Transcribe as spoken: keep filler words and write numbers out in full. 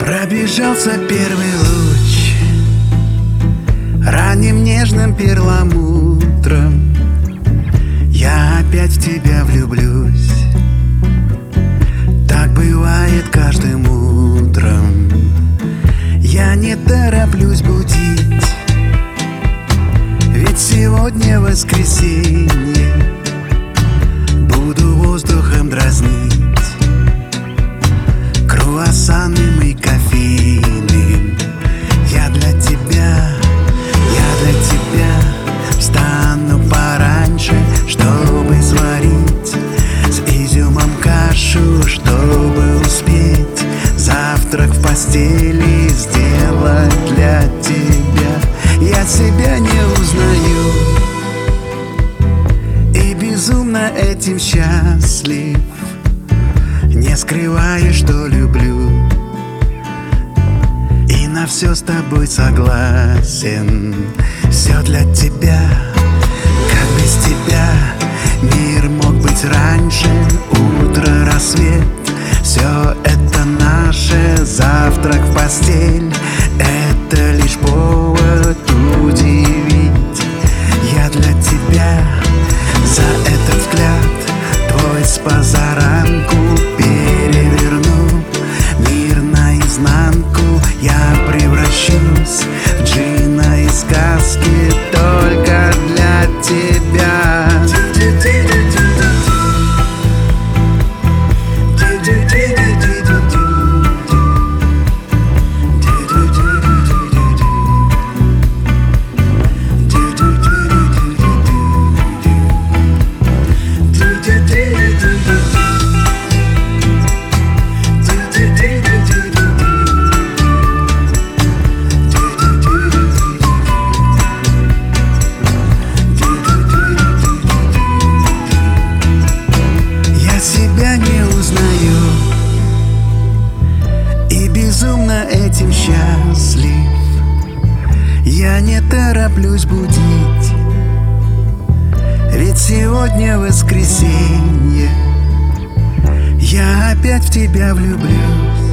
Пробежался первый луч ранним нежным перламутром. Я опять в тебя влюблюсь. Так бывает каждым утром. Я не тороплюсь будить, ведь сегодня воскресенье. Буду воздухом дразнить, круассанным и кофейным. Я для тебя, я для тебя встану пораньше, чтобы сварить с изюмом кашу, чтобы успеть завтрак в постели сделать для тебя. Я себя не узнаю и безумно этим счастлив. Не скрываю, что люблю, и на все с тобой согласен. Все для тебя, как без тебя мир мог быть раньше. Утро, рассвет, все это наше. Завтрак в постель — это лишь повод удивить. Я для тебя за этот взгляд твой с позаранку переверну мир наизнанку. Я превращусь в джина из сказки только для тебя. Безумно этим счастлив. Я не тороплюсь будить, ведь сегодня воскресенье. Я опять в тебя влюблюсь.